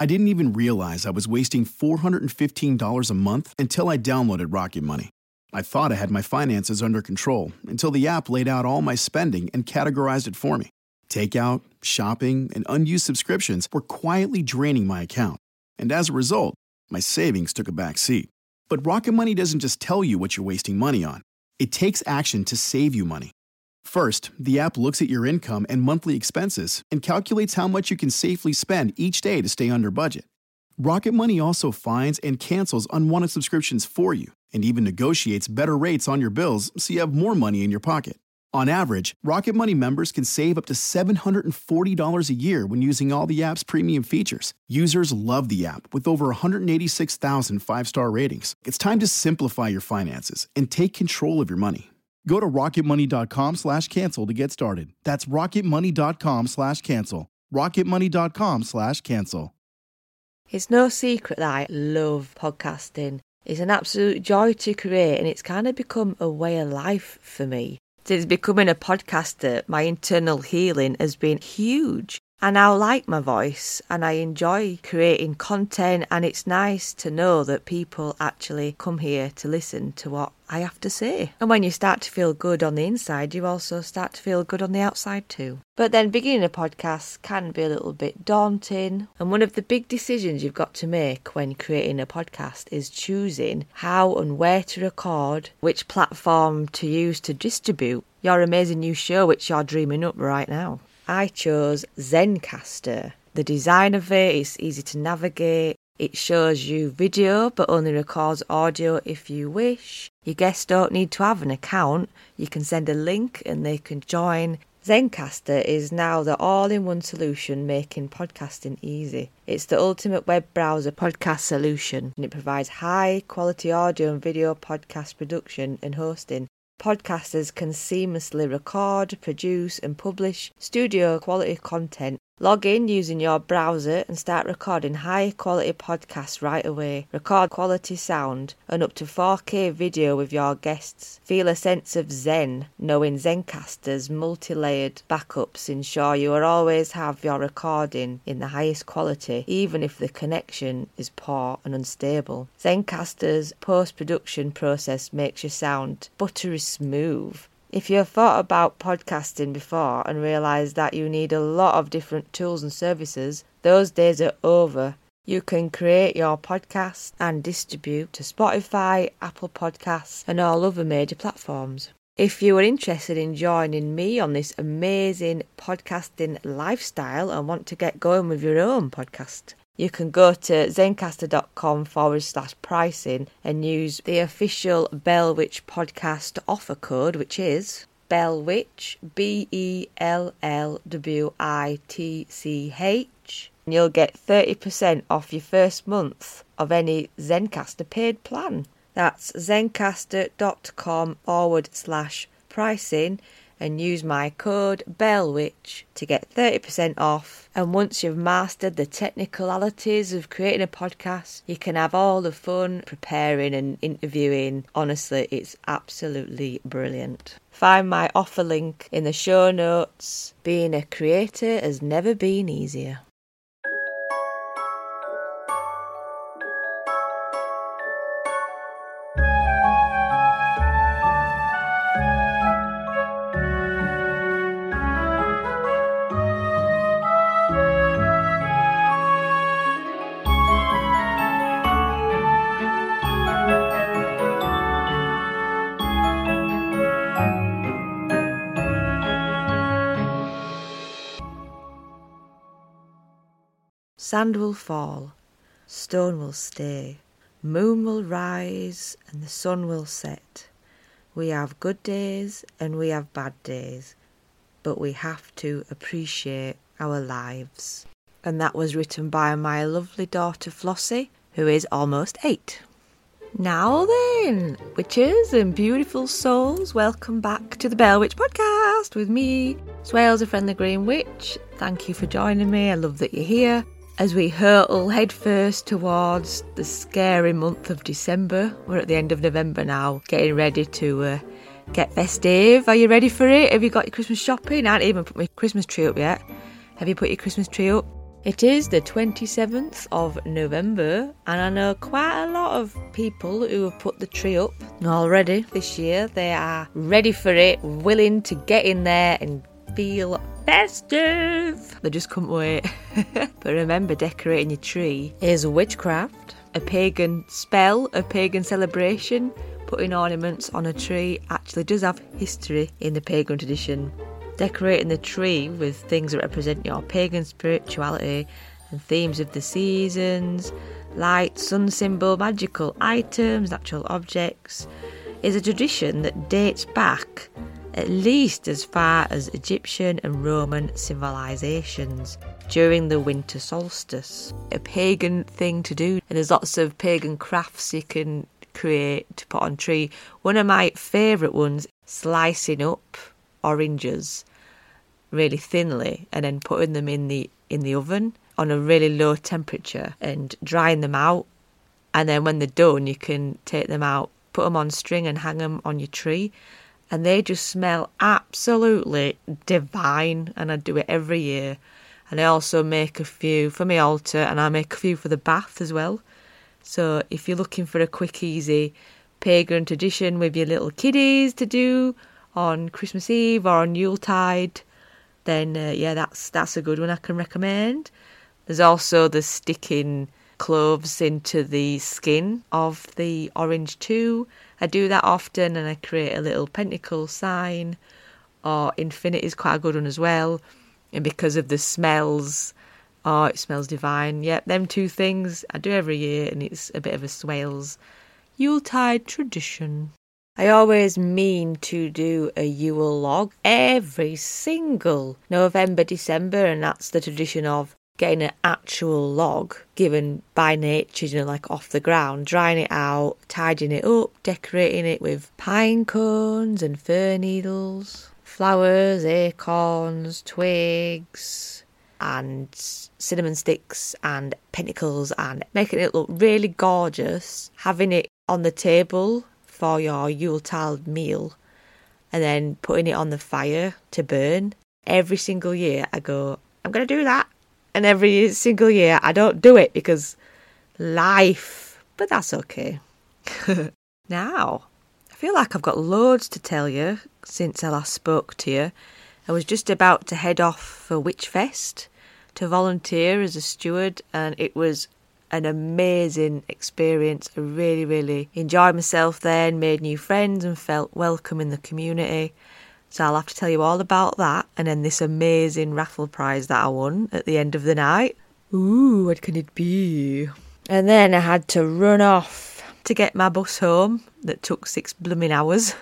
I didn't even realize I was wasting $415 a month until I downloaded Rocket Money. I thought I had my finances under control until the app laid out all my spending and categorized it for me. Takeout, shopping, and unused subscriptions were quietly draining my account. And as a result, my savings took a back seat. But Rocket Money doesn't just tell you what you're wasting money on. It takes action to save you money. First, the app looks at your income and monthly expenses and calculates how much you can safely spend each day to stay under budget. Rocket Money also finds and cancels unwanted subscriptions for you and even negotiates better rates on your bills so you have more money in your pocket. On average, Rocket Money members can save up to $740 a year when using all the app's premium features. Users love the app with over 186,000 five-star ratings. It's time to simplify your finances and take control of your money. Go to rocketmoney.com/cancel to get started. That's rocketmoney.com/cancel. rocketmoney.com/cancel. It's no secret that I love podcasting. It's an absolute joy to create, and it's kind of become a way of life for me. Since becoming a podcaster, my internal healing has been huge. I now like my voice and I enjoy creating content, and it's nice to know that people actually come here to listen to what I have to say. And when you start to feel good on the inside, you also start to feel good on the outside too. But then beginning a podcast can be a little bit daunting, and one of the big decisions you've got to make when creating a podcast is choosing how and where to record, which platform to use to distribute your amazing new show which you're dreaming up right now. I chose Zencastr. The design of it is easy to navigate. It shows you video but only records audio if you wish. Your guests don't need to have an account. You can send a link and they can join. Zencastr is now the all-in-one solution making podcasting easy. It's the ultimate web browser podcast solution, and it provides high-quality audio and video podcast production and hosting. Podcasters can seamlessly record, produce and publish studio quality content. Log in using your browser and start recording high quality podcasts right away. Record quality sound and up to 4K video with your guests. Feel a sense of zen knowing Zencastr's multi-layered backups ensure you will always have your recording in the highest quality even if the connection is poor and unstable. Zencastr's post-production process makes you sound buttery smooth. If you've thought about podcasting before and realised that you need a lot of different tools and services, those days are over. You can create your podcast and distribute to Spotify, Apple Podcasts and all other major platforms. If you are interested in joining me on this amazing podcasting lifestyle and want to get going with your own podcast, you can go to zencastr.com/pricing and use the official Bellwitch podcast offer code, which is Bellwitch, BELLWITCH. And you'll get 30% off your first month of any Zencastr paid plan. That's zencastr.com/pricing and use my code Bellwitch to get 30% off. And once you've mastered the technicalities of creating a podcast, you can have all the fun preparing and interviewing. Honestly, it's absolutely brilliant. Find my offer link in the show notes. Being a creator has never been easier. Sand will fall, stone will stay, moon will rise and the sun will set. We have good days and we have bad days, but we have to appreciate our lives. And that was written by my lovely daughter Flossie, who is almost 8. Now then, witches and beautiful souls, welcome back to the Bellwitch podcast with me, Swales, a friendly green witch. Thank you for joining me. I love that you're here. As we hurtle headfirst towards the scary month of December. We're at the end of November now, getting ready to get festive. Are you ready for it? Have you got your Christmas shopping? I haven't even put my Christmas tree up yet. Have you put your Christmas tree up? It is the 27th of November, and I know quite a lot of people who have put the tree up already this year. They are ready for it, willing to get in there and feel festive. They just couldn't wait. But remember, decorating your tree is witchcraft, a pagan spell, a pagan celebration. Putting ornaments on a tree actually does have history in the pagan tradition. Decorating the tree with things that represent your pagan spirituality and themes of the seasons, light, sun symbol, magical items, natural objects, is a tradition that dates back at least as far as Egyptian and Roman civilizations during the winter solstice. A pagan thing to do, and there's lots of pagan crafts you can create to put on tree. One of my favourite ones, slicing up oranges really thinly and then putting them in the oven on a really low temperature and drying them out, and then when they're done you can take them out, put them on string and hang them on your tree, and they just smell absolutely divine. And I do it every year. And I also make a few for my altar, and I make a few for the bath as well. So if you're looking for a quick, easy pagan tradition with your little kiddies to do on Christmas Eve or on Yuletide, then that's a good one I can recommend. There's also the sticking cloves into the skin of the orange too. I do that often, and I create a little pentacle sign, or infinity is quite a good one as well. And because of the smells, oh, it smells divine. Yep, them two things I do every year, and it's a bit of a Swales Yuletide tradition. I always mean to do a Yule log every single November, December, and that's the tradition of getting an actual log given by nature, like off the ground, drying it out, tidying it up, decorating it with pine cones and fir needles, flowers, acorns, twigs, and cinnamon sticks and pentacles, and making it look really gorgeous, having it on the table for your Yuletide meal, and then putting it on the fire to burn. Every single year I go, I'm going to do that. And every single year I don't do it because life, but that's okay. Now, I feel like I've got loads to tell you since I last spoke to you. I was just about to head off for Witchfest to volunteer as a steward, and it was an amazing experience. I really, really enjoyed myself there and made new friends and felt welcome in the community. So I'll have to tell you all about that, and then this amazing raffle prize that I won at the end of the night. Ooh, what can it be? And then I had to run off to get my bus home that took 6 blooming hours.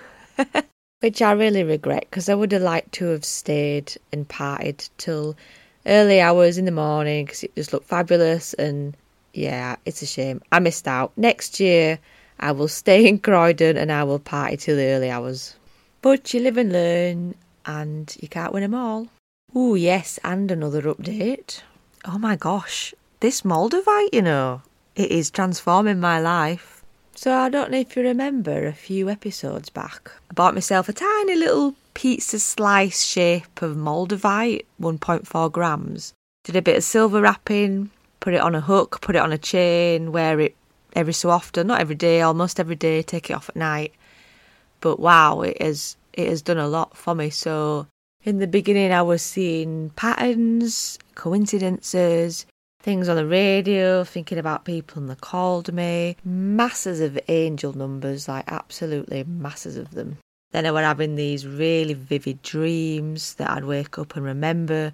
Which I really regret, because I would have liked to have stayed and partied till early hours in the morning, because it just looked fabulous. And yeah, it's a shame. I missed out. Next year I will stay in Croydon and I will party till the early hours. But you live and learn, and you can't win them all. Ooh, yes, and another update. Oh my gosh, this Moldavite, it is transforming my life. So I don't know if you remember a few episodes back, I bought myself a tiny little pizza slice shape of Moldavite, 1.4 grams. Did a bit of silver wrapping, put it on a hook, put it on a chain, wear it every so often, not every day, almost every day, take it off at night. But wow, it has done a lot for me. So in the beginning I was seeing patterns, coincidences, things on the radio, thinking about people that called me. Masses of angel numbers, like absolutely masses of them. Then I was having these really vivid dreams that I'd wake up and remember.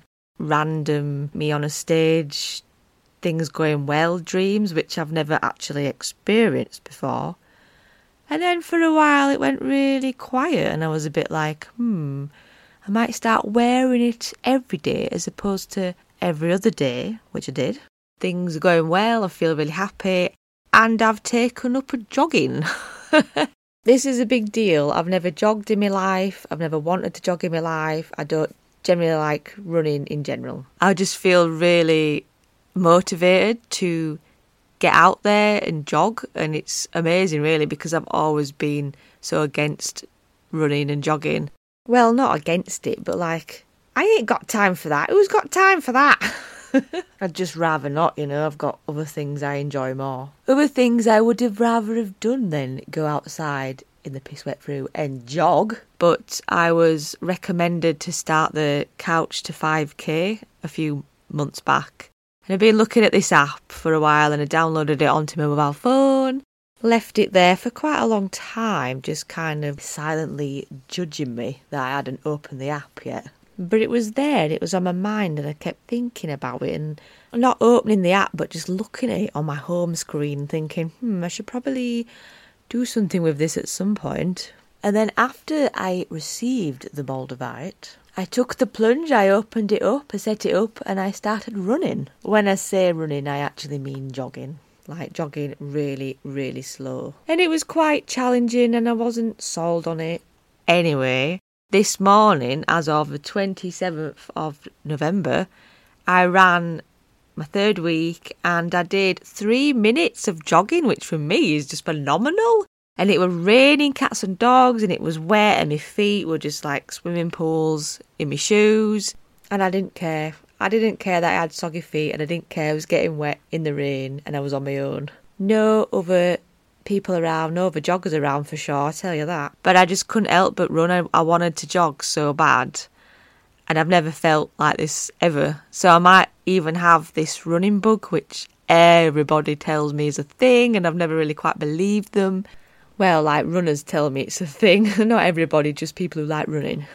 Random me on a stage, things going well dreams, which I've never actually experienced before. And then for a while it went really quiet, and I was a bit like, I might start wearing it every day as opposed to every other day, which I did. Things are going well, I feel really happy, and I've taken up jogging. This is a big deal. I've never jogged in my life. I've never wanted to jog in my life. I don't generally like running in general. I just feel really motivated to get out there and jog, and it's amazing really, because I've always been so against running and jogging. Well, not against it, but like, I ain't got time for that. Who's got time for that? I'd just rather not, I've got other things I enjoy more. Other things I would have rather have done than go outside in the piss wet through and jog. But I was recommended to start the Couch to 5K a few months back. And I've been looking at this app for a while and I downloaded it onto my mobile phone. Left it there for quite a long time, just kind of silently judging me that I hadn't opened the app yet. But it was there and it was on my mind and I kept thinking about it and not opening the app but just looking at it on my home screen thinking, I should probably do something with this at some point. And then after I received the Moldavite, I took the plunge, I opened it up, I set it up and I started running. When I say running, I actually mean jogging. Like jogging really, really slow. And it was quite challenging and I wasn't sold on it. Anyway, this morning, as of the 27th of November, I ran my third week and I did 3 minutes of jogging, which for me is just phenomenal. And it was raining cats and dogs and it was wet and my feet were just like swimming pools in my shoes. And I didn't care. I didn't care that I had soggy feet and I didn't care I was getting wet in the rain and I was on my own. No other people around, no other joggers around for sure, I'll tell you that. But I just couldn't help but run. I wanted to jog so bad. And I've never felt like this ever. So I might even have this running bug, which everybody tells me is a thing and I've never really quite believed them. Well, like runners tell me it's a thing. Not everybody, just people who like running.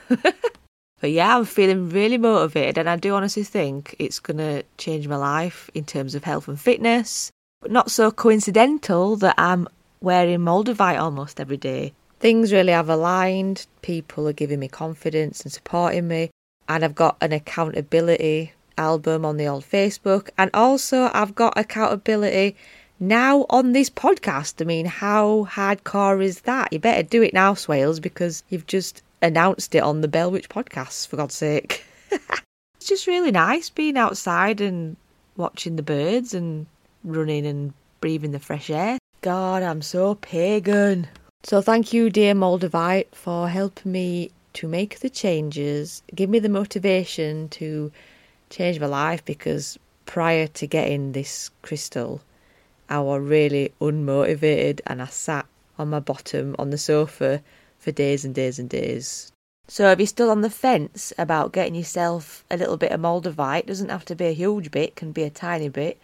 But yeah, I'm feeling really motivated and I do honestly think it's going to change my life in terms of health and fitness. But not so coincidental that I'm wearing Moldavite almost every day. Things really have aligned. People are giving me confidence and supporting me. And I've got an accountability album on the old Facebook. And also I've got accountability now on this podcast. I mean, how hardcore is that? You better do it now, Swales, because you've just announced it on the Bell Witch podcast, for God's sake. It's just really nice being outside and watching the birds and running and breathing the fresh air. God, I'm so pagan. So thank you, dear Moldavite, for helping me to make the changes, give me the motivation to change my life, because prior to getting this crystal, I was really unmotivated and I sat on my bottom on the sofa for days and days and days. So if you're still on the fence about getting yourself a little bit of Moldavite, doesn't have to be a huge bit, can be a tiny bit,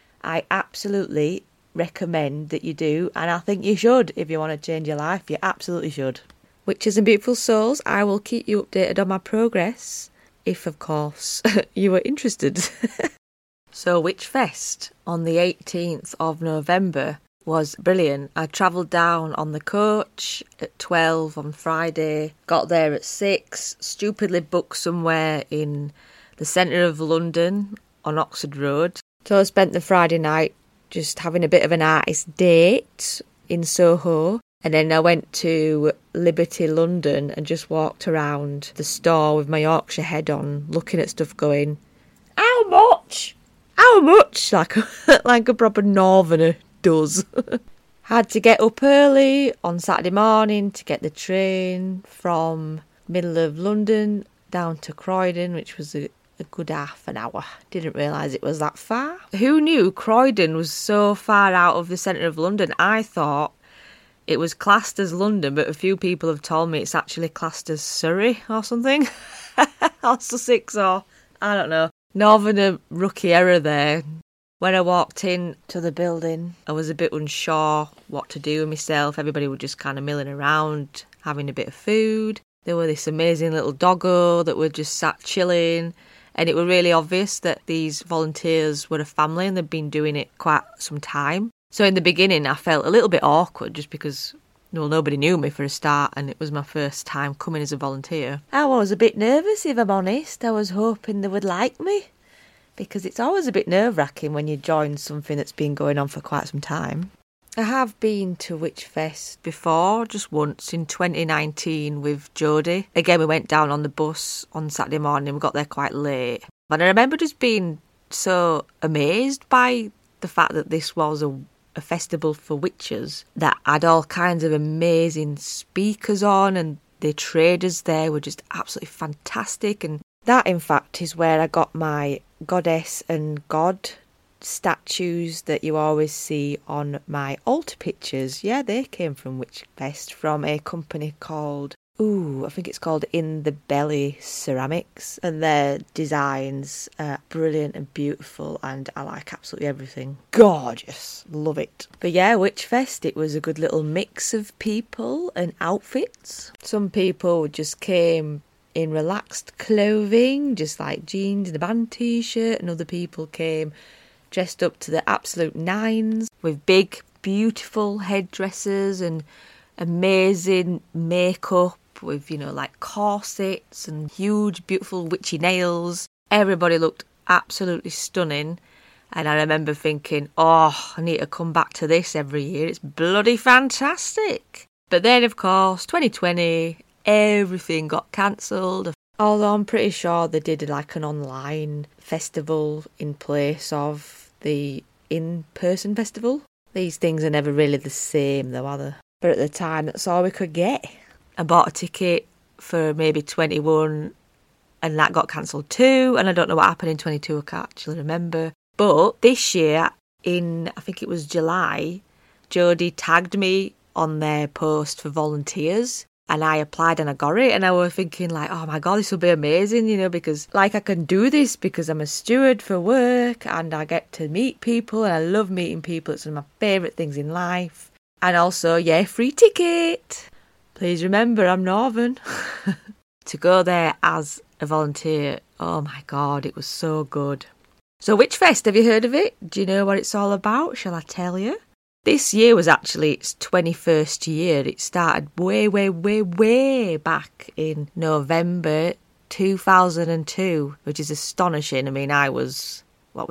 I absolutely recommend that you do, and I think you should. If you want to change your life, you absolutely should. Witches and beautiful souls, I will keep you updated on my progress, if of course you were interested. So Witch Fest on the 18th of November was brilliant. I travelled down on the coach at 12 on Friday, got there at 6, stupidly booked somewhere in the centre of London on Oxford Road. So I spent the Friday night just having a bit of an artist date in Soho, and then I went to Liberty London and just walked around the store with my Yorkshire head on, looking at stuff going, how much? How much? Like a proper northerner does. Had to get up early on Saturday morning to get the train from middle of London down to Croydon, which was a good half an hour. Didn't realise it was that far. Who knew Croydon was so far out of the centre of London? I thought it was classed as London, but a few people have told me it's actually classed as Surrey or something. Or Sussex, or I don't know. Northerner rookie error there. When I walked in to the building, I was a bit unsure what to do with myself. Everybody was just kind of milling around, having a bit of food. There were this amazing little doggo that were just sat chilling. And it was really obvious that these volunteers were a family and they'd been doing it quite some time. So in the beginning, I felt a little bit awkward just because, well, nobody knew me for a start and it was my first time coming as a volunteer. I was a bit nervous, if I'm honest. I was hoping they would like me, because it's always a bit nerve-wracking when you join something that's been going on for quite some time. I have been to Witch Fest before, just once in 2019 with Jodie. Again, we went down on the bus on Saturday morning, we got there quite late. And I remember just being so amazed by the fact that this was a festival for witches, that had all kinds of amazing speakers on, and the traders there were just absolutely fantastic, and That, in fact, is where I got my goddess and god statues that you always see on my altar pictures. Yeah, they came from Witchfest, from a company called, I think it's called In the Belly Ceramics, and their designs are brilliant and beautiful, and I like absolutely everything. Gorgeous. Love it. But yeah, Witchfest, it was a good little mix of people and outfits. Some people just came in relaxed clothing, just like jeans and a band t-shirt, and other people came dressed up to the absolute nines with big, beautiful headdresses and amazing makeup with, like corsets and huge, beautiful witchy nails. Everybody looked absolutely stunning. And I remember thinking, I need to come back to this every year. It's bloody fantastic. But then, of course, 2020, everything got cancelled. Although I'm pretty sure they did like an online festival in place of the in-person festival. These things are never really the same though, are they? But at the time, that's all we could get. I bought a ticket for maybe 21 and that got cancelled too. And I don't know what happened in 22, I can't actually remember. But this year, in I think it was July, Jodie tagged me on their post for volunteers. And I applied and I got it, and I was thinking like, oh my God, this will be amazing, because like I can do this because I'm a steward for work and I get to meet people and I love meeting people. It's one of my favourite things in life. And also, free ticket. Please remember, I'm Northern. To go there as a volunteer, oh my God, it was so good. So Witchfest, have you heard of it? Do you know what it's all about? Shall I tell you? This year was actually its 21st year. It started way back in November 2002, which is astonishing. I mean, I was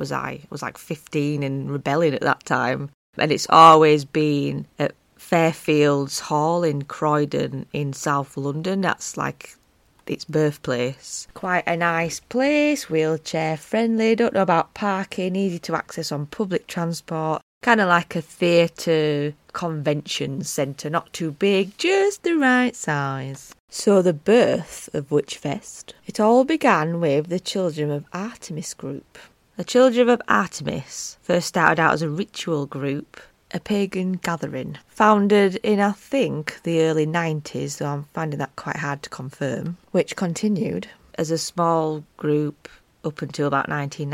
like 15 and rebelling at that time. And it's always been at Fairfields Hall in Croydon in South London. That's like its birthplace. Quite a nice place, wheelchair friendly, don't know about parking, easy to access on public transport. Kind of like a theatre convention centre, not too big, just the right size. So the birth of Witchfest, it all began with the Children of Artemis group. The Children of Artemis first started out as a ritual group, a pagan gathering, founded in, I think, the early 90s, though I'm finding that quite hard to confirm, which continued as a small group up until about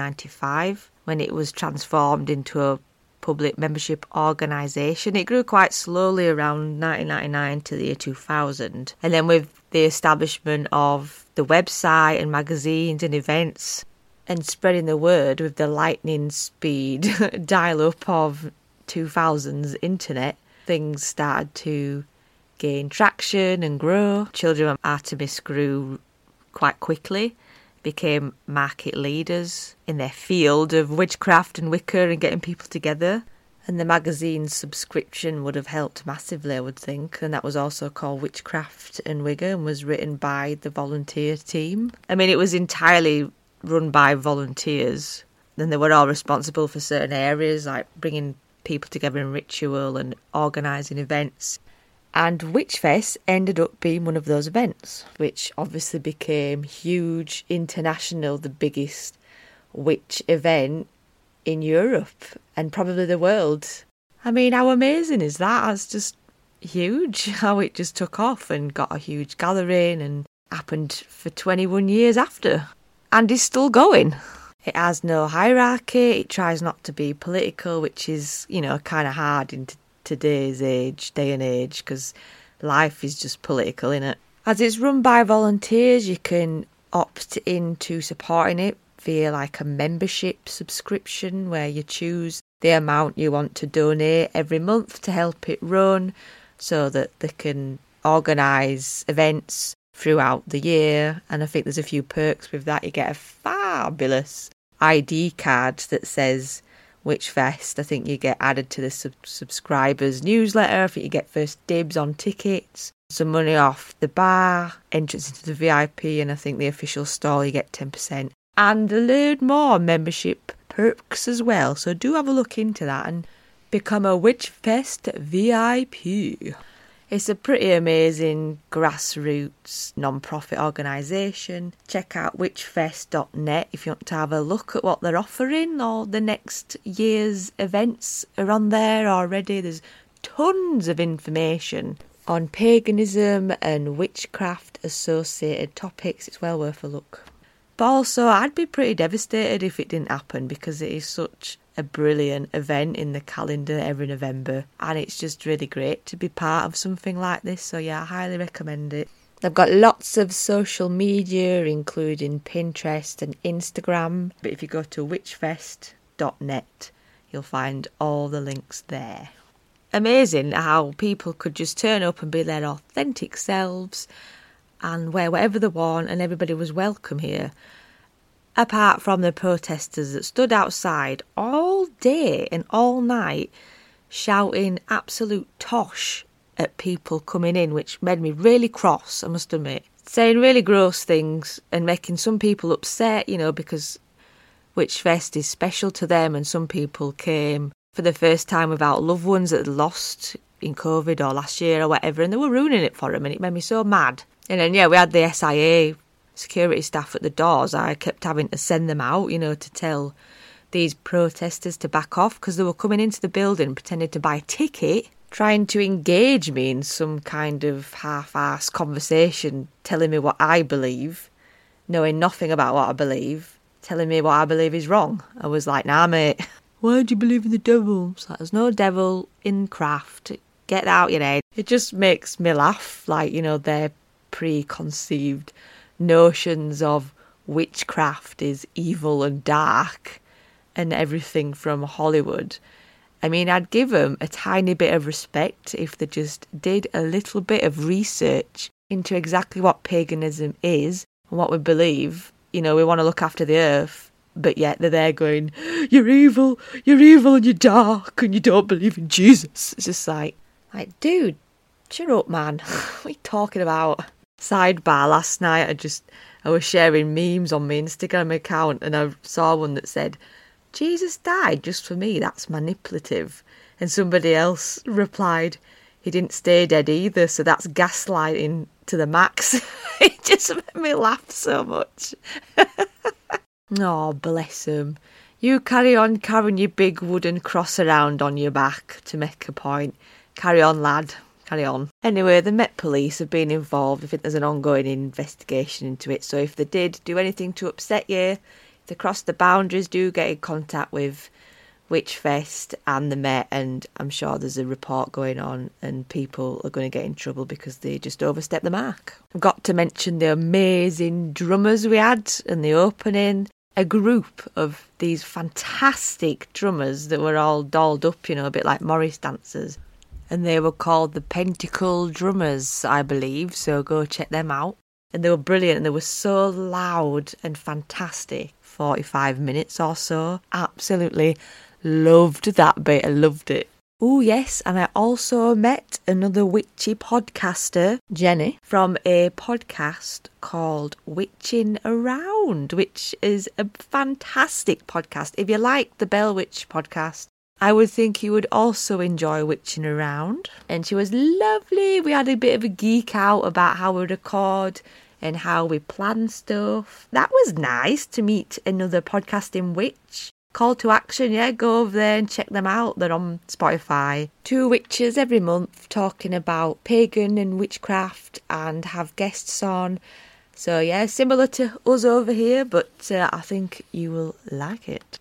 1995, when it was transformed into a public membership organisation. It grew quite slowly around 1999 to the year 2000. And then with the establishment of the website and magazines and events and spreading the word with the lightning speed dial-up of 2000's internet, things started to gain traction and grow. Children of Artemis grew quite quickly, became market leaders in their field of witchcraft and Wicca and getting people together. And the magazine's subscription would have helped massively, I would think. And that was also called Witchcraft and Wicca and was written by the volunteer team. I mean, it was entirely run by volunteers. And they were all responsible for certain areas, like bringing people together in ritual and organising events. And Witchfest ended up being one of those events, which obviously became huge, international, the biggest witch event in Europe and probably the world. I mean, how amazing is that? That's just huge, how it just took off and got a huge gathering and happened for 21 years after and is still going. It has no hierarchy, it tries not to be political, which is, kind of hard in today's day and age, because life is just political, innit? As it's run by volunteers, you can opt into supporting it via like a membership subscription where you choose the amount you want to donate every month to help it run so that they can organise events throughout the year. And I think there's a few perks with that. You get a fabulous ID card that says Witchfest. I think you get added to the subscribers newsletter. I think you get first dibs on tickets, some money off the bar, entrance into the VIP, and I think the official stall you get 10%. And a load more membership perks as well. So do have a look into that and become a Witchfest VIP. It's a pretty amazing grassroots non-profit organisation. Check out witchfest.net if you want to have a look at what they're offering, or the next year's events are on there already. There's tons of information on paganism and witchcraft associated topics. It's well worth a look. But also, I'd be pretty devastated if it didn't happen, because it is such a brilliant event in the calendar every November, and it's just really great to be part of something like this. So yeah, I highly recommend it. They've got lots of social media, including Pinterest and Instagram, but if you go to witchfest.net, you'll find all the links there. Amazing how people could just turn up and be their authentic selves and wear whatever they want, and everybody was welcome here. Apart from the protesters that stood outside all day and all night shouting absolute tosh at people coming in, which made me really cross, I must admit. Saying really gross things and making some people upset, because Witchfest is special to them, and some people came for the first time without loved ones that had lost in COVID or last year or whatever, and they were ruining it for them, and it made me so mad. And then, we had the SIA security staff at the doors. I kept having to send them out, to tell these protesters to back off, because they were coming into the building pretending to buy a ticket, trying to engage me in some kind of half-arsed conversation, telling me what I believe, knowing nothing about what I believe, telling me what I believe is wrong. I was like, nah, mate, why do you believe in the devil? It's like, there's no devil in craft. Get that out your head. It just makes me laugh, their preconceived notions of witchcraft is evil and dark and everything from Hollywood. I mean, I'd give them a tiny bit of respect if they just did a little bit of research into exactly what paganism is and what we believe. We want to look after the earth, but yet they're there going, you're evil and you're dark and you don't believe in Jesus. It's just like, dude, shut up, man. What are you talking about? Sidebar, last night I was sharing memes on my Instagram account, and I saw one that said, Jesus died just for me, that's manipulative. And somebody else replied, he didn't stay dead either, so that's gaslighting to the max. It just made me laugh so much. Oh, bless him. You carry on carrying your big wooden cross around on your back to make a point. Carry on, lad. Carry on. Anyway, the Met Police have been involved. I think there's an ongoing investigation into it. So if they did do anything to upset you, if they crossed the boundaries, do get in contact with Witchfest and the Met. And I'm sure there's a report going on and people are going to get in trouble because they just overstepped the mark. I've got to mention the amazing drummers we had in the opening. A group of these fantastic drummers that were all dolled up, a bit like Morris dancers. And they were called the Pentacle Drummers, I believe, so go check them out. And they were brilliant, and they were so loud and fantastic. 45 minutes or so. Absolutely loved that bit, I loved it. Oh yes, and I also met another witchy podcaster, Jenny, from a podcast called Witching Around, which is a fantastic podcast. If you like the Bell Witch podcast, I would think you would also enjoy Witching Around. And she was lovely. We had a bit of a geek out about how we record and how we plan stuff. That was nice to meet another podcasting witch. Call to action, go over there and check them out. They're on Spotify. 2 witches every month talking about pagan and witchcraft and have guests on. So similar to us over here, but I think you will like it.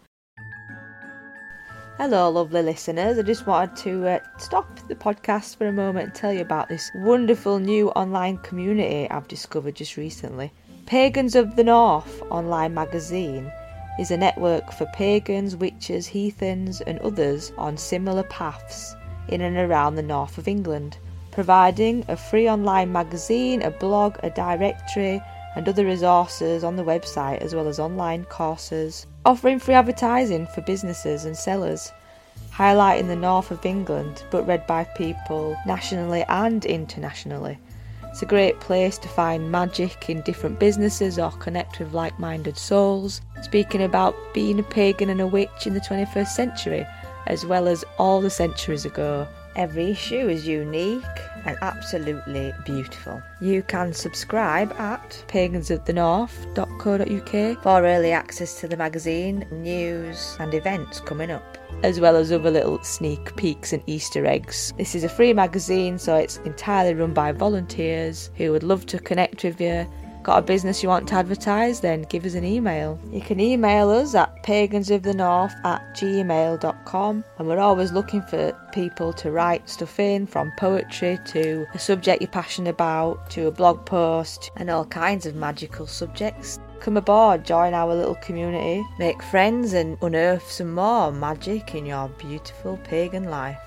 Hello, lovely listeners. I just wanted to stop the podcast for a moment and tell you about this wonderful new online community I've discovered just recently. Pagans of the North online magazine is a network for pagans, witches, heathens and others on similar paths in and around the north of England, providing a free online magazine, a blog, a directory and other resources on the website, as well as online courses, offering free advertising for businesses and sellers, highlighting the north of England, but read by people nationally and internationally. It's a great place to find magic in different businesses or connect with like-minded souls, speaking about being a pagan and a witch in the 21st century, as well as all the centuries ago. Every issue is unique and absolutely beautiful. You can subscribe at pagansofthenorth.co.uk for early access to the magazine, news and events coming up, as well as other little sneak peeks and Easter eggs. This is a free magazine, so it's entirely run by volunteers who would love to connect with you. Got a business you want to advertise? Then give us an email. You can email us at pagansofthenorth@gmail.com, and we're always looking for people to write stuff in, from poetry to a subject you're passionate about to a blog post and all kinds of magical subjects. Come aboard, join our little community, make friends and unearth some more magic in your beautiful pagan life.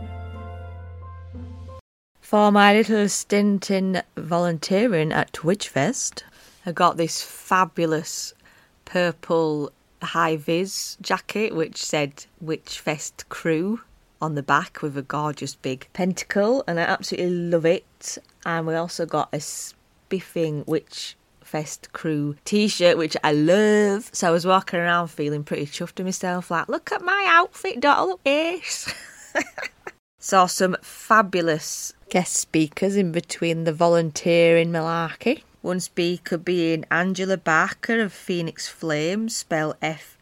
For my little stint in volunteering at Witchfest, I got this fabulous purple high-vis jacket which said Witchfest Crew on the back with a gorgeous big pentacle, and I absolutely love it. And we also got a spiffing Witchfest Crew t-shirt which I love, so I was walking around feeling pretty chuffed with myself, like, look at my outfit, don't I look ace? Saw some fabulous guest speakers in between the volunteering malarkey. One speaker being Angela Barker of Phoenix Flames, spelled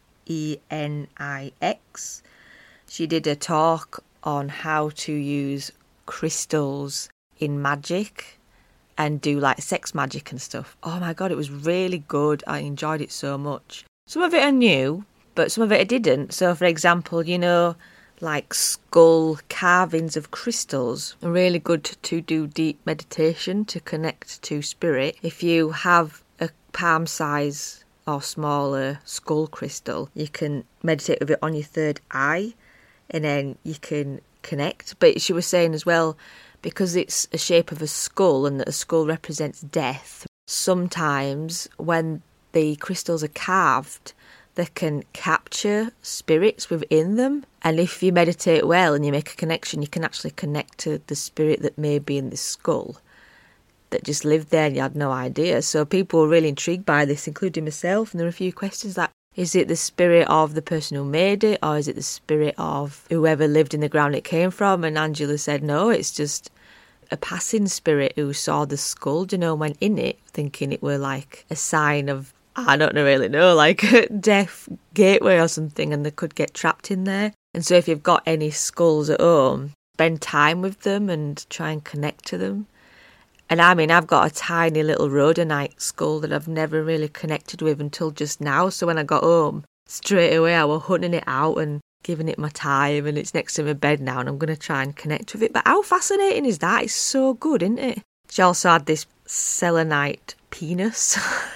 F-E-N-I-X. She did a talk on how to use crystals in magic and do like sex magic and stuff. Oh my god, it was really good. I enjoyed it so much. Some of it I knew, but some of it I didn't. So for example, you know, like skull carvings of crystals are really good to do deep meditation to connect to spirit. If you have a palm size or smaller skull crystal, you can meditate with it on your third eye and then you can connect. But she was saying as well, because it's a shape of a skull and that a skull represents death, sometimes when the crystals are carved, they can capture spirits within them. And if you meditate well and you make a connection, you can actually connect to the spirit that may be in this skull that just lived there and you had no idea. So people were really intrigued by this, including myself. And there were a few questions like, is it the spirit of the person who made it, or is it the spirit of whoever lived in the ground it came from? And Angela said, no, it's just a passing spirit who saw the skull, you know, went in it, thinking it were like a sign of, I don't really know, like a death gateway or something, and they could get trapped in there. And so if you've got any skulls at home, spend time with them and try and connect to them. And I mean, I've got a tiny little rhodonite skull that I've never really connected with until just now. So when I got home, straight away I was hunting it out and giving it my time, and it's next to my bed now and I'm going to try and connect with it. But how fascinating is that? It's so good, isn't it? She also had this selenite penis.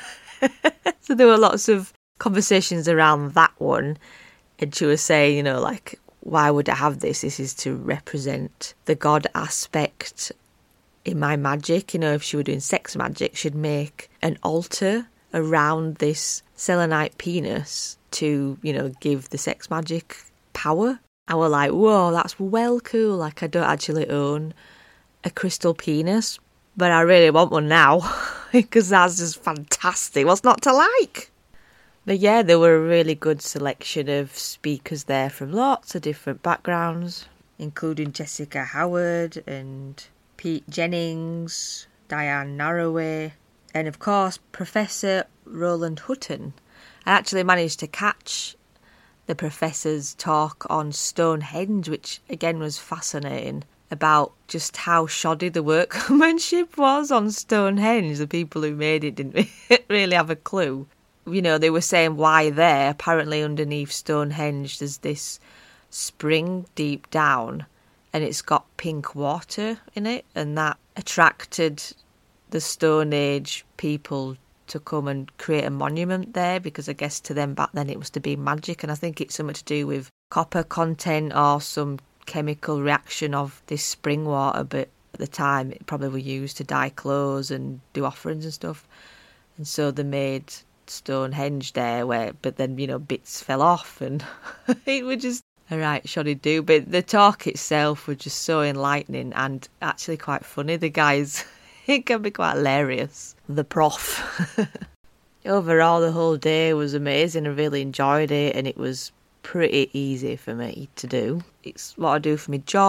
So there were lots of conversations around that one, and she was saying, you know, like, why would I have this? This is to represent the god aspect in my magic. You know, if she were doing sex magic, she'd make an altar around this selenite penis to, you know, give the sex magic power. I was like, whoa, that's well cool. Like, I don't actually own a crystal penis, but I really want one now because that's just fantastic. What's not to like? But yeah, there were a really good selection of speakers there from lots of different backgrounds, including Jessica Howard and Pete Jennings, Diane Narroway, and of course Professor Roland Hutton. I actually managed to catch the professor's talk on Stonehenge, which again was fascinating, about just how shoddy the workmanship was on Stonehenge. The people who made it didn't really have a clue. You know, they were saying why there. Apparently underneath Stonehenge there's this spring deep down and it's got pink water in it, and that attracted the Stone Age people to come and create a monument there, because I guess to them back then it was to be magic, and I think it's something to do with copper content or some chemical reaction of this spring water, but at the time it probably were used to dye clothes and do offerings and stuff, and so they made Stonehenge there, but then, you know, bits fell off and it was just a right shoddy do. But the talk itself was just so enlightening and actually quite funny. The guys, it can be quite hilarious. The prof. Overall, the whole day was amazing. I really enjoyed it, and it was pretty easy for me to do. It's what I do for my job.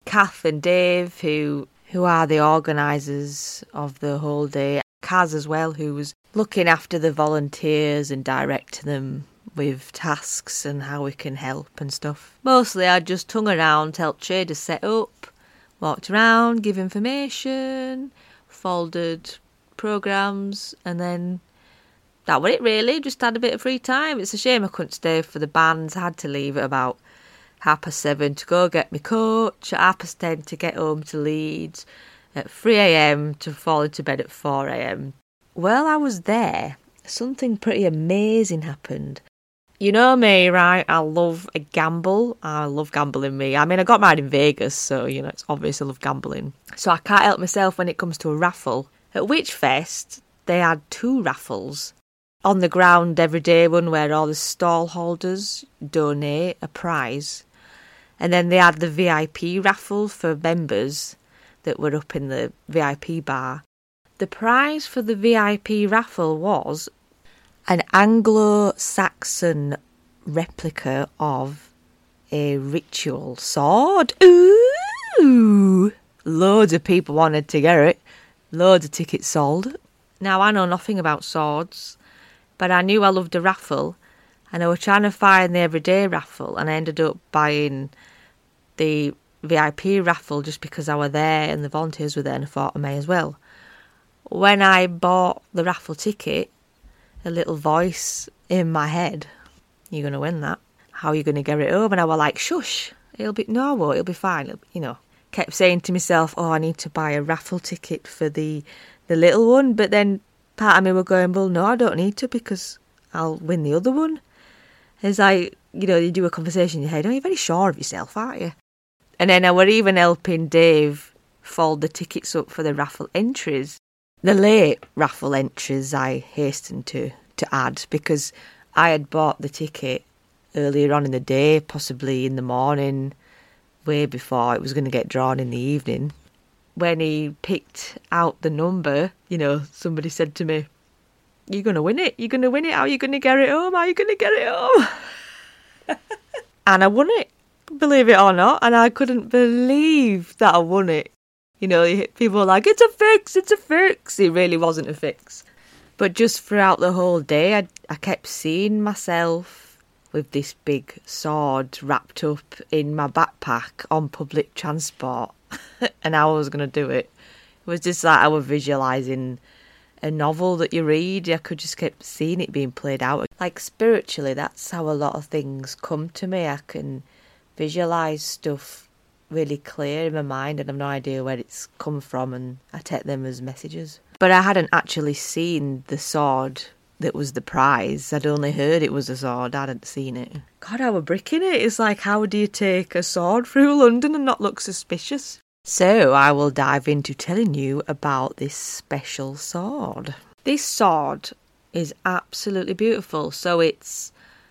Kath and Dave, who are the organisers of the whole day. Kaz as well, who was looking after the volunteers and directing them with tasks and how we can help and stuff. Mostly I just hung around, helped traders set up, walked around, give information, folded programmes, and then that was it really. Just had a bit of free time. It's a shame I couldn't stay for the bands. I had to leave at about 7:30 to go get my coach, at 10:30 to get home to Leeds, at 3 a.m. to fall into bed at 4 a.m. While I was there, something pretty amazing happened. You know me, right? I love a gamble. I love gambling, me. I mean, I got married in Vegas, so, it's obvious I love gambling. So I can't help myself when it comes to a raffle. At Witchfest, they had 2 raffles. On the ground every day one where all the stall holders donate a prize. And then they had the VIP raffle for members that were up in the VIP bar. The prize for the VIP raffle was an Anglo-Saxon replica of a ritual sword. Ooh! Loads of people wanted to get it. Loads of tickets sold. Now, I know nothing about swords, but I knew I loved a raffle, and I was trying to find the everyday raffle, and I ended up buying the VIP raffle just because I were there and the volunteers were there, and I thought I may as well. When I bought the raffle ticket, a little voice in my head, "You're going to win that. How are you going to get it home?" And I was like, shush, it'll be fine. Kept saying to myself, I need to buy a raffle ticket for the little one. But then part of me were going, well, no, I don't need to because I'll win the other one. It's like, you do a conversation in your head, you're very sure of yourself, aren't you? And then I were even helping Dave fold the tickets up for the raffle entries. The late raffle entries I hastened to add because I had bought the ticket earlier on in the day, possibly in the morning, way before it was going to get drawn in the evening. When he picked out the number, somebody said to me, "You're going to win it. You're going to win it. How are you going to get it home? How are you going to get it home?" And I won it, believe it or not. And I couldn't believe that I won it. People were like, it's a fix. It really wasn't a fix. But just throughout the whole day, I kept seeing myself with this big sword wrapped up in my backpack on public transport. And how I was going to do it. It was just like I was visualising a novel that you read. I could just keep seeing it being played out. Like spiritually, that's how a lot of things come to me. I can visualise stuff really clear in my mind and I've no idea where it's come from, and I take them as messages. But I hadn't actually seen the sword that was the prize. I'd only heard it was a sword. I hadn't seen it. God, I was bricking it. It's like, how do you take a sword through London and not look suspicious? So I will dive into telling you about this special sword. This sword is absolutely beautiful. So it's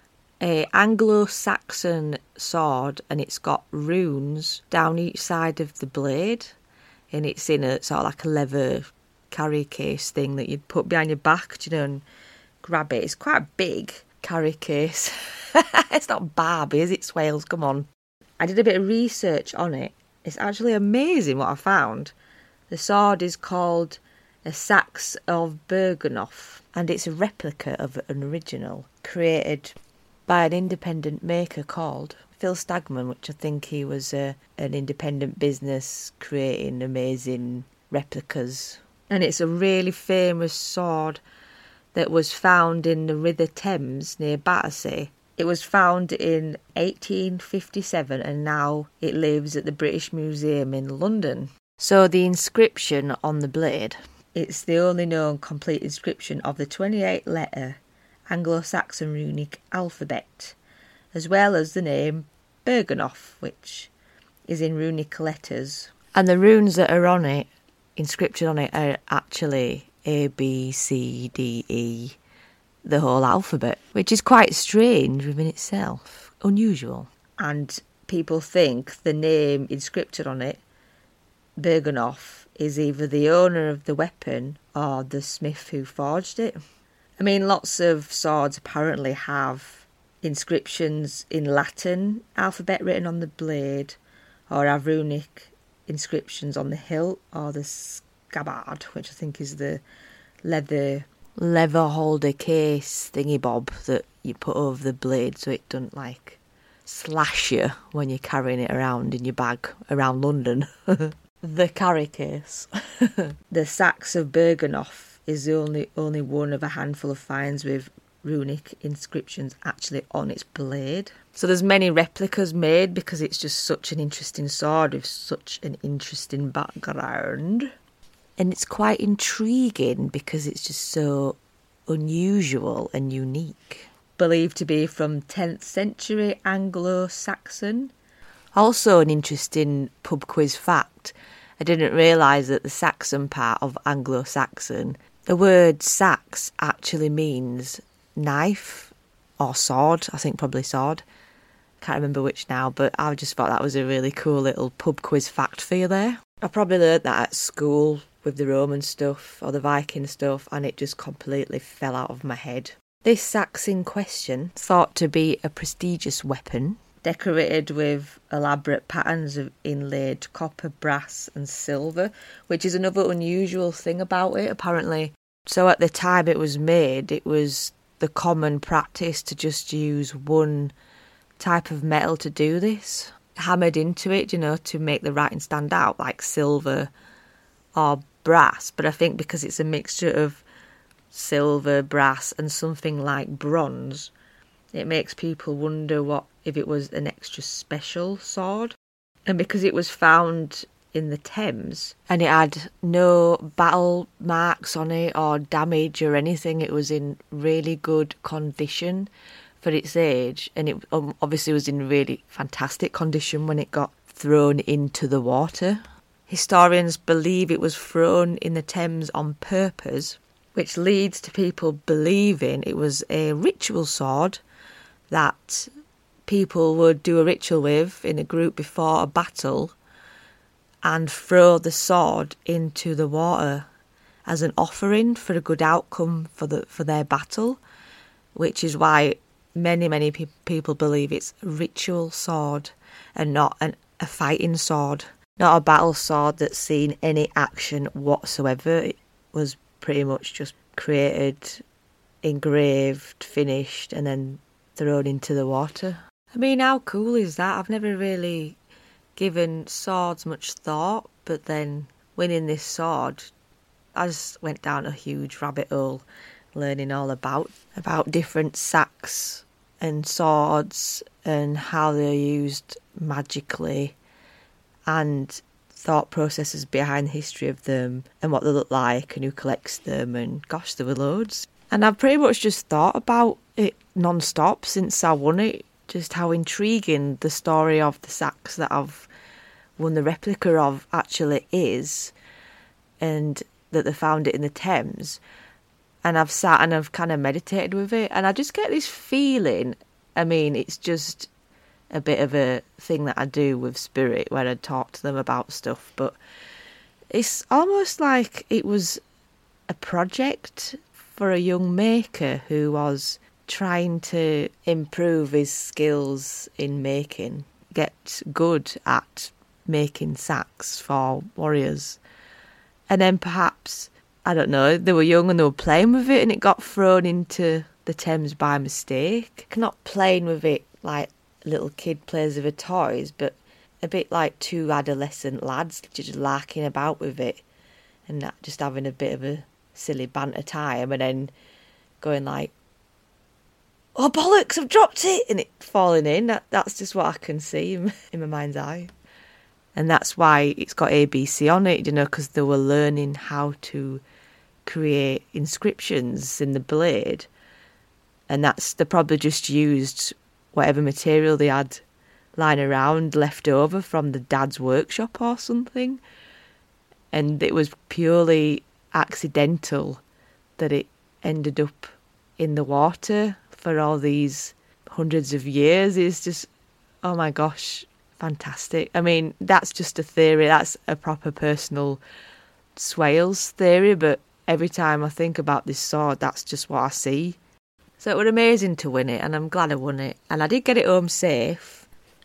a Anglo-Saxon sword and it's got runes down each side of the blade, and it's in a sort of like a leather carry case thing that you'd put behind your back, and grab it. It's quite a big carry case. It's not Barbie, is it, Swales? Come on. I did a bit of research on it. It's actually amazing what I found. The sword is called a Saxe of Bergenoff, and it's a replica of an original created by an independent maker called Phil Stagman, which I think he was an independent business creating amazing replicas. And it's a really famous sword that was found in the River Thames near Battersea. It was found in 1857 and now it lives at the British Museum in London. So the inscription on the blade, it's the only known complete inscription of the 28-letter Anglo-Saxon runic alphabet, as well as the name Bergenoff, which is in runic letters. And the runes that are on it, inscription on it, are actually A, B, C, D, E, the whole alphabet, which is quite strange within itself, unusual. And people think the name inscripted on it, Bergenoff, is either the owner of the weapon or the smith who forged it. I mean, lots of swords apparently have inscriptions in Latin alphabet written on the blade, or have runic inscriptions on the hilt or the scabbard, which I think is the leather holder case thingy bob that you put over the blade so it doesn't like slash you when you're carrying it around in your bag around London. The carry case. The Saxe of Bergenoff is the only one of a handful of finds with runic inscriptions actually on its blade. So there's many replicas made because it's just such an interesting sword with such an interesting background. And it's quite intriguing because it's just so unusual and unique. Believed to be from 10th century Anglo-Saxon. Also an interesting pub quiz fact. I didn't realise that the Saxon part of Anglo-Saxon, the word sax actually means knife or sword. I think probably sword. Can't remember which now, but I just thought that was a really cool little pub quiz fact for you there. I probably learnt that at school with the Roman stuff or the Viking stuff, and it just completely fell out of my head. This sax in question, thought to be a prestigious weapon, decorated with elaborate patterns of inlaid copper, brass and silver, which is another unusual thing about it, apparently. So at the time it was made, it was the common practice to just use one type of metal to do this, hammered into it, to make the writing stand out, like silver or brass. But I think because it's a mixture of silver, brass and something like bronze, it makes people wonder if it was an extra special sword. And because it was found in the Thames and it had no battle marks on it or damage or anything, it was in really good condition for its age, and it obviously was in really fantastic condition when it got thrown into the water. Historians believe it was thrown in the Thames on purpose, which leads to people believing it was a ritual sword that people would do a ritual with in a group before a battle and throw the sword into the water as an offering for a good outcome for their battle, which is why many people believe it's a ritual sword and not a fighting sword, not a battle sword that's seen any action whatsoever. It was pretty much just created, engraved, finished and then thrown into the water. I mean, how cool is that? I've never really given swords much thought, but then winning this sword, I just went down a huge rabbit hole learning all about different sacks and swords and how they're used magically and thought processes behind the history of them and what they look like and who collects them, and gosh, there were loads. And I've pretty much just thought about it non-stop since I won it, just how intriguing the story of the sacks that I've won the replica of actually is, and that they found it in the Thames. And I've sat and I've kind of meditated with it, and I just get this feeling, I mean, it's just a bit of a thing that I do with spirit when I talk to them about stuff, but it's almost like it was a project for a young maker who was trying to improve his skills in making, get good at making sacks for warriors. And then perhaps, I don't know, they were young and they were playing with it and it got thrown into the Thames by mistake. Not playing with it like a little kid plays with her toys, but a bit like two adolescent lads just larking about with it and just having a bit of a silly banter time and then going like, oh bollocks, I've dropped it, and it falling in. That's just what I can see in my mind's eye. And that's why it's got ABC on it, because they were learning how to create inscriptions in the blade. And they probably just used whatever material they had lying around left over from the dad's workshop or something. And it was purely accidental that it ended up in the water for all these hundreds of years. It's just, oh my gosh, fantastic. I mean, that's just a theory. That's a proper personal Swales theory, but every time I think about this sword, that's just what I see. So it was amazing to win it, and I'm glad I won it. And I did get it home safe,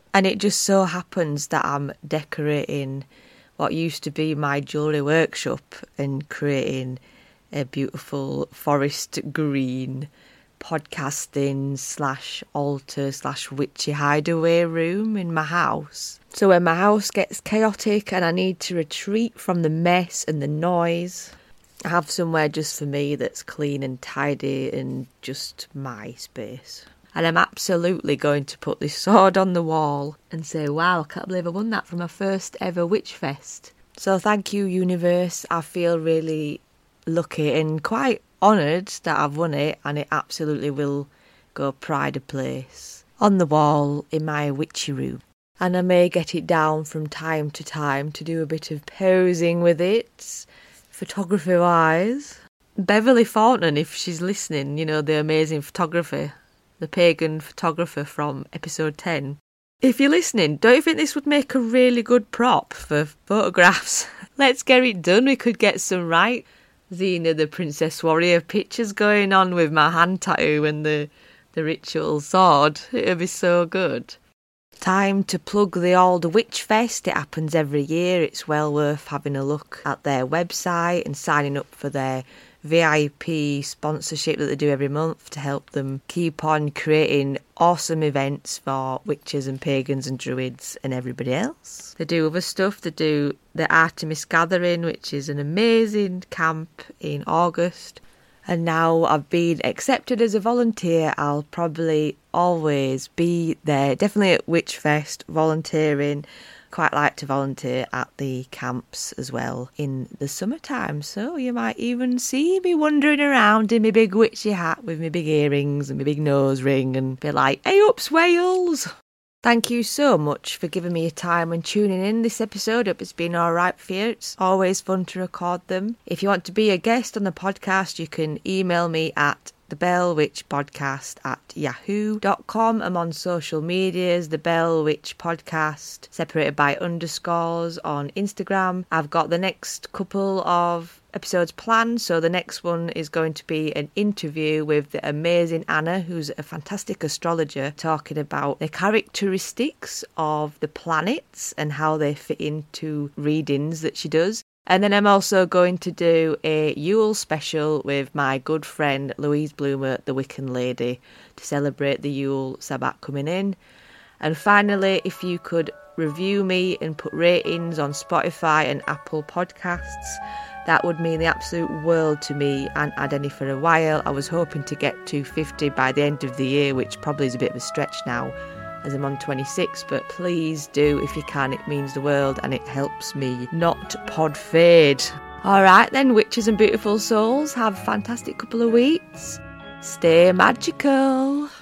And it just so happens that I'm decorating what used to be my jewellery workshop and creating a beautiful forest green podcasting / altar / witchy hideaway room in my house. So when my house gets chaotic and I need to retreat from the mess and the noise, I have somewhere just for me that's clean and tidy and just my space. And I'm absolutely going to put this sword on the wall and say, wow, I can't believe I won that from my first ever Witch Fest. So thank you, universe. I feel really lucky and quite honoured that I've won it, and it absolutely will go pride of place on the wall in my witchy room. And I may get it down from time to time to do a bit of posing with it, photography-wise. Beverly Thornton, if she's listening, you know, the amazing photographer, the pagan photographer from episode 10. If you're listening, don't you think this would make a really good prop for photographs? Let's get it done. We could get some right Xena the Princess Warrior pictures going on with my hand tattoo and the ritual sword. It would be so good. Time to plug the old Witch Fest. It happens every year. It's well worth having a look at their website and signing up for their VIP sponsorship that they do every month to help them keep on creating awesome events for witches and pagans and druids and everybody else. They do other stuff. They do the Artemis Gathering, which is an amazing camp in August. And now I've been accepted as a volunteer, I'll probably always be there. Definitely at Witch Fest, volunteering. Quite like to volunteer at the camps as well in the summertime. So you might even see me wandering around in my big witchy hat with my big earrings and my big nose ring and be like, hey ups Wales! Thank you so much for giving me your time and tuning in this episode. Hope it's been alright for you. It's always fun to record them. If you want to be a guest on the podcast, you can email me at thebellwitchpodcast@yahoo.com. I'm on social medias, The Bell Witch Podcast, separated by underscores on Instagram. I've got the next couple of episodes planned, so the next one is going to be an interview with the amazing Anna, who's a fantastic astrologer, talking about the characteristics of the planets and how they fit into readings that she does. And then I'm also going to do a Yule special with my good friend Louise Bloomer, the Wiccan Lady, to celebrate the Yule Sabbat coming in. And finally, if you could review me and put ratings on Spotify and Apple Podcasts, that would mean the absolute world to me and add any for a while. I was hoping to get to 50 by the end of the year, which probably is a bit of a stretch now, as I'm on 26, but please do if you can. It means the world and it helps me not pod fade. Alright then, witches and beautiful souls, have a fantastic couple of weeks. Stay magical.